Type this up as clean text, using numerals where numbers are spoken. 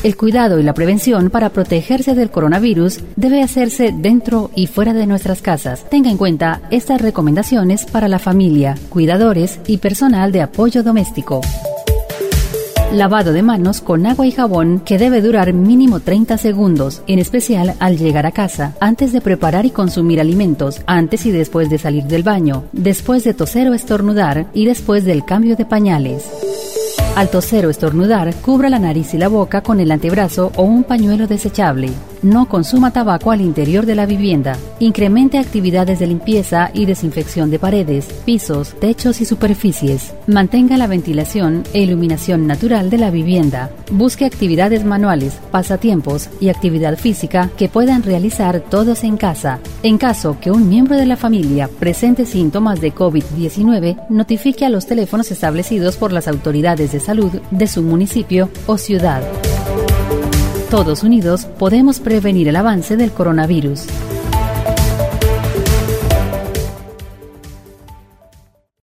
El cuidado y la prevención para protegerse del coronavirus debe hacerse dentro y fuera de nuestras casas. Tenga en cuenta estas recomendaciones para la familia, cuidadores y personal de apoyo doméstico. Lavado de manos con agua y jabón que debe durar mínimo 30 segundos, en especial al llegar a casa, antes de preparar y consumir alimentos, antes y después de salir del baño, después de toser o estornudar y después del cambio de pañales. Al toser o estornudar, cubra la nariz y la boca con el antebrazo o un pañuelo desechable. No consuma tabaco al interior de la vivienda. Incremente actividades de limpieza y desinfección de paredes, pisos, techos y superficies. Mantenga la ventilación e iluminación natural de la vivienda. Busque actividades manuales, pasatiempos y actividad física que puedan realizar todos en casa. En caso que un miembro de la familia presente síntomas de COVID-19, notifique a los teléfonos establecidos por las autoridades de salud de su municipio o ciudad. Todos unidos podemos prevenir el avance del coronavirus.